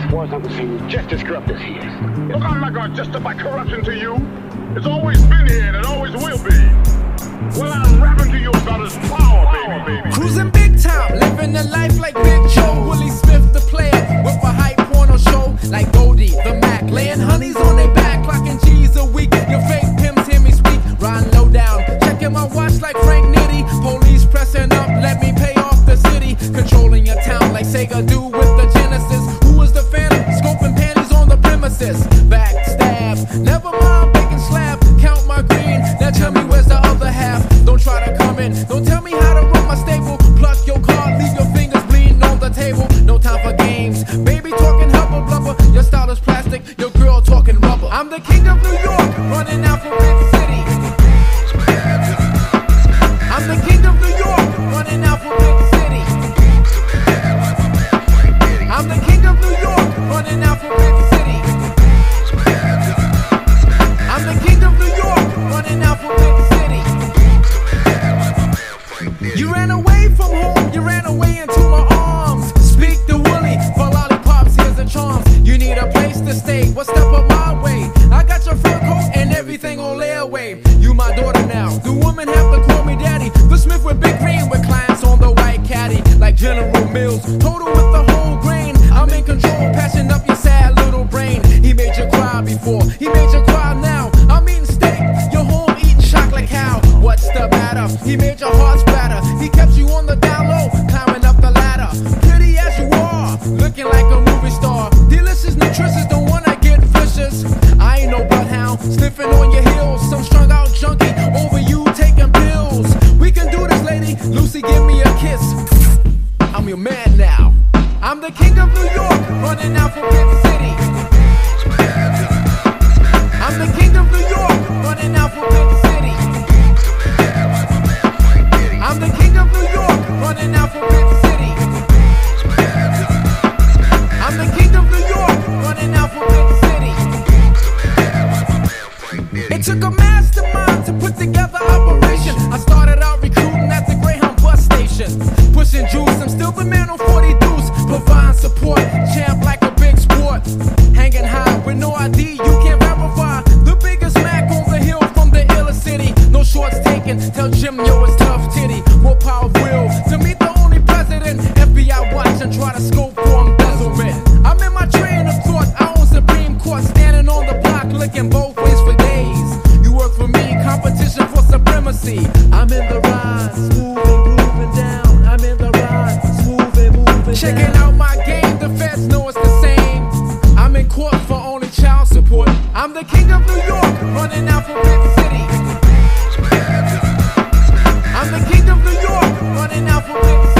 far as I'm concerned, you're just as corrupt as he is. Look, I'm not gonna justify corruption to you. It's always been here and it always will be. Well, I'm rapping to you about his power, baby. Cruising big time, living the life like Big Joe. Willie Smith, the player, with a hype porno show like Goldie, the Mac, laying honeys on their back, clocking G's a week. Your fake pimps hear me speak, riding low down, checking my watch like Frank Nitty. Police pressing up, let me pay off the city, controlling your town like Sega do with the Genesis. Who is the phantom? Scoping panties on the premises. Backstab, never mind bacon slab. Count my green, now tell me where's the other half. Don't try to come in, don't tell me how to run my stable. Pluck your card, leave your fingers bleeding on the table. No time for games, baby talking hubba blubber. Your style is plastic, your girl talking rubber. I'm the king of New York, running alphabet city. I'm the king of New York, running alphabet city. I'm the king of New York, running alphabet city. I'm the king of New York, running alphabet city. You ran away from home, you ran away into my arms. Speak to Willie, for lollipops, here's the charms. You need a place to stay, what step up my way? I got your fur coat and everything on layaway. You my daughter now, the woman have to call me daddy. The Smith with big green, with clients on the white caddy. Like General Mills, total with the whole grain. I'm in control, passing up your sad little brain. He made you cry before, he made you cry now. I'm eating steak, you're home eating chocolate cow. What's the matter? He made your heart splatter. He kept you on the down low, climbing up the ladder. Pretty as you are, looking like a movie star. Delicious, nutritious, don't wanna get vicious. I ain't no bloodhound, sniffing on your heels. Some strung out junkie over you taking pills. We can do this, lady. Lucy, give me a kiss. I'm your man now. I'm the king of New York, running alphabet city. I'm the king of New York, running alphabet city. I'm the king of New York, running alphabet city. I'm the king of New York, running alphabet city. It took a mastermind to put together operation. I started out recruiting at the Greyhound bus station, pushing juice. I'm still the man on 40 deuce, providing support, champ like a big sport. Hanging high with no ID, you can't verify. The biggest Mac on the hill from the illest city. No shorts taken, tell Jim yo it's tough titty. More power of will to meet the only president. FBI watch and try to scope for embezzlement. I'm in my train of thought, I own Supreme Court, standing on the block looking both ways for days. You work for me, competition for supremacy. I'm in the ride, smooth and grooving down. I'm in the ride, smooth and moving checking down. Out my game, the feds know it's the same. I'm in court for only child support. I'm the king of New York, running alphabet city. I'm the king of New York, running alphabet city.